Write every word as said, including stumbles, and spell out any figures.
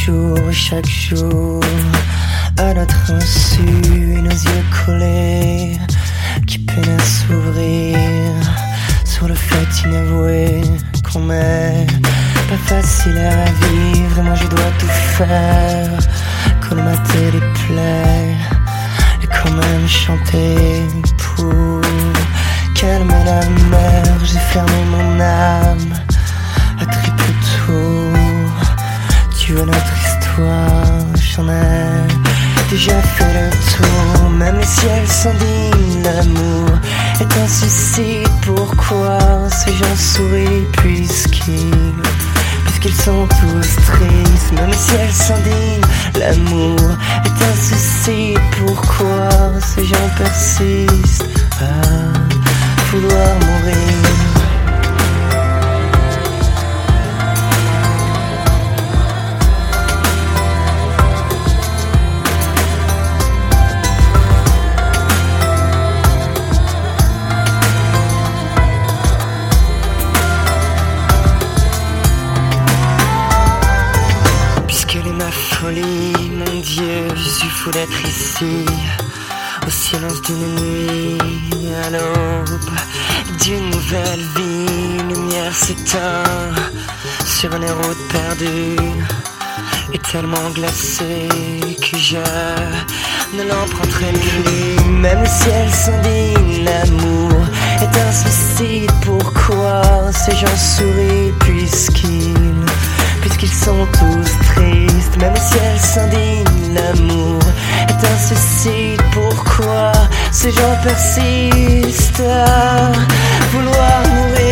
jour, chaque jour, à notre insu, nos yeux collés, qui peinent à s'ouvrir sur le fait inavoué qu'on est pas facile à vivre. Et moi je dois tout faire, colmater les plaies et quand même chanter pour calmer la mer. J'ai fermé mon âme à triple tour. Tu vois notre histoire, j'en ai déjà fait le tour. Même le ciel s'indigne, l'amour est un suicide. Pourquoi ces gens sourient puisqu'ils Puisqu'ils sont tous tristes. Même le ciel s'indigne, l'amour est un suicide. Pourquoi ces gens persistent à vouloir mourir? Mon Dieu, je suis fou d'être ici, au silence d'une nuit, à l'aube d'une nouvelle vie. Lumière s'éteint sur une route perdue et tellement glacée que je ne l'emprunterai plus. Même le ciel s'indigne, l'amour est un suicide. Pourquoi ces gens sourient puisqu'ils Puisqu'ils sont tous tristes. Même le ciel s'indigne, l'amour est un suicide. Pourquoi ces gens persistent à vouloir mourir?